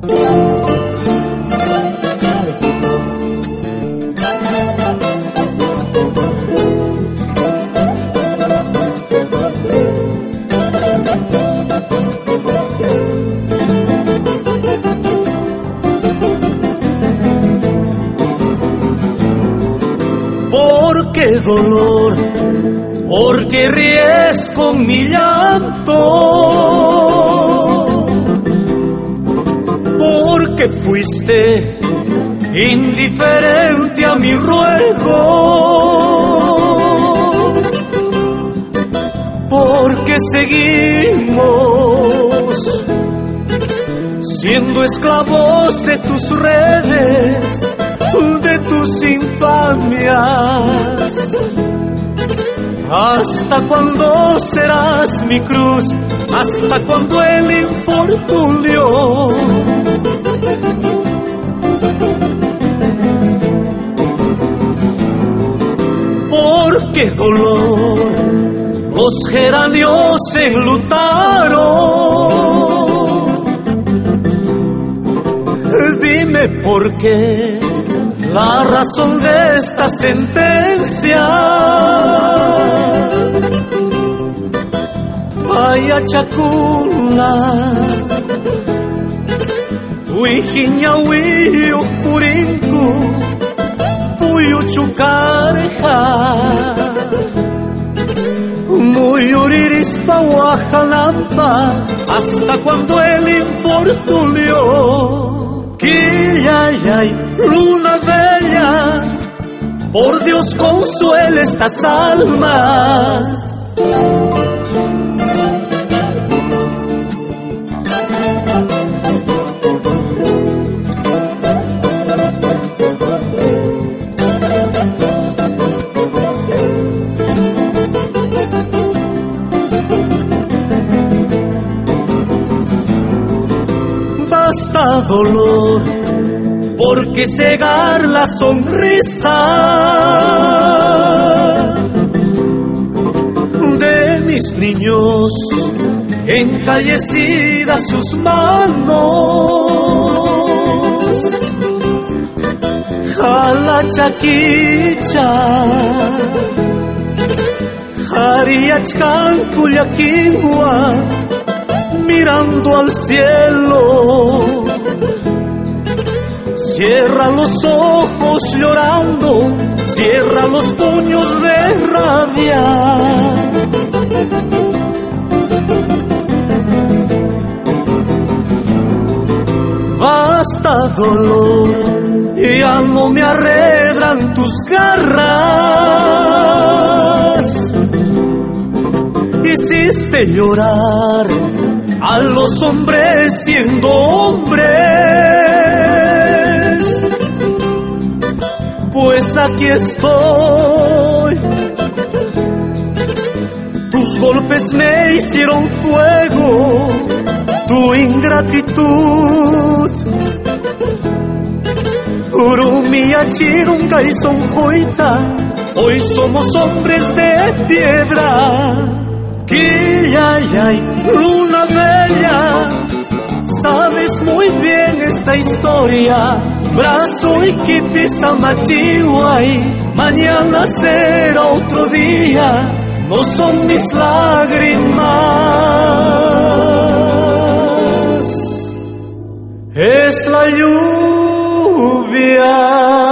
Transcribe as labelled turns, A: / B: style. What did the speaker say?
A: ¿Por qué dolor? ¿Por qué ríes con mi llanto? ¿Por qué fuiste indiferente a mi ruego? ¿Por qué seguimos siendo esclavos de tus redes, de tus infamias? ¿Hasta cuándo serás mi cruz? ¿Hasta cuándo el infortunio? ¿Por qué dolor los geranios se enlutaron? Dime por qué la razón de esta sentencia. Vaya chacula, wijiñawi purinku, puyu chucareja, muy uririspa guajalampa, hasta cuando el infortunio. Quillay, luna bella, por Dios consuela estas almas. Basta dolor, ¿por qué cegar la sonrisa de mis niños? Encallecidas sus manos, jala chaquicha, jariachcan cuyaquingua, mirando al cielo. Cierra los ojos llorando, cierra los puños de rabia. Basta dolor, ya no me arredran tus garras. Hiciste llorar a los hombres siendo hombres, pues aquí estoy. Tus golpes me hicieron fuego, tu ingratitud. Urumiachirunga y sonjoita, hoy somos hombres de piedra. Quillay, luna bella, sabes muy bien esta historia. Brazo y kipisa machihuay, mañana será otro día. No son mis lágrimas, es la lluvia.